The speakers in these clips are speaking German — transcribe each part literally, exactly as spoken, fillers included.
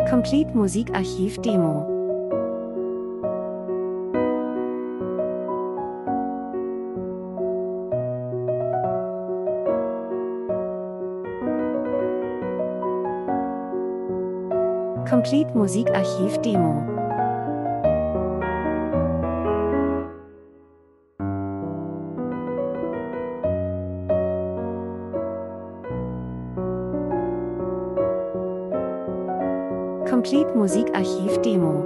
Complete Musikarchiv Demo. Complete Musikarchiv Demo. Complete Musikarchiv Demo.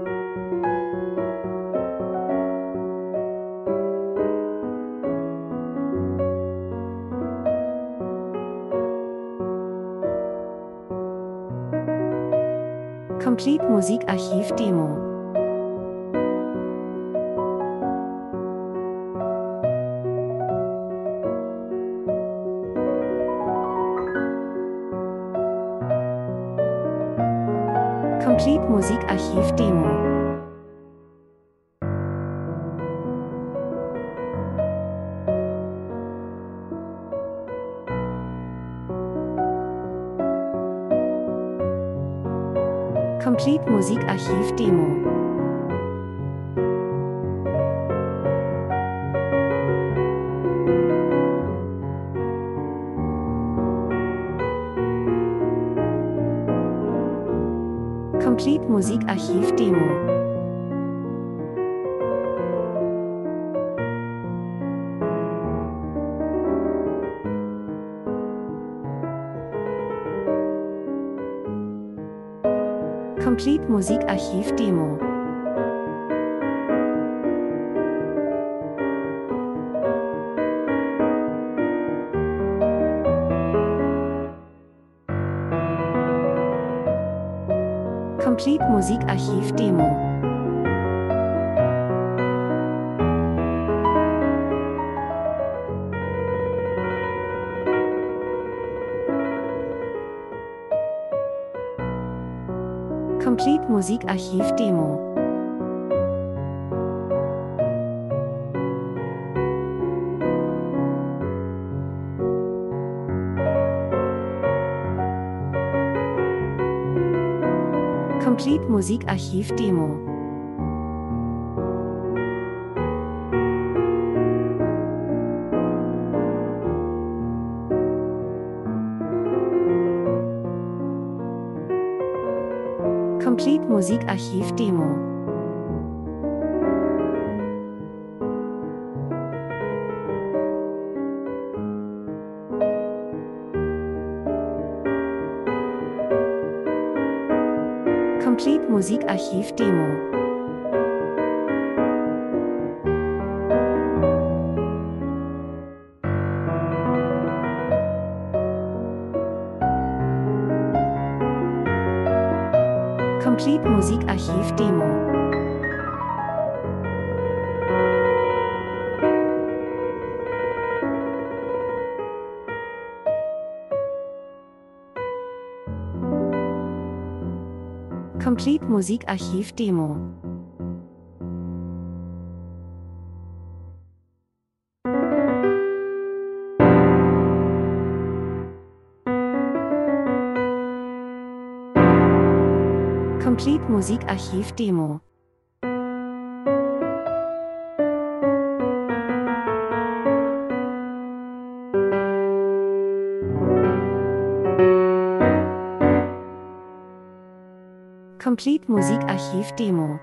Complete Musikarchiv Demo. Complete Musikarchiv Demo. Complete Musikarchiv Demo. Complete Musikarchiv Demo. Complete Musikarchiv Demo. Complete Musikarchiv Demo. Complete Musikarchiv Demo. Complete Musikarchiv Demo. Complete Musikarchiv Demo. Complete Musikarchiv Demo. Complete Musikarchiv Demo. Complete Musikarchiv Demo. Complete Musikarchiv Demo. Complete Musikarchiv Demo.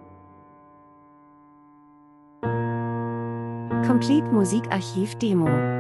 Complete Musikarchiv Demo.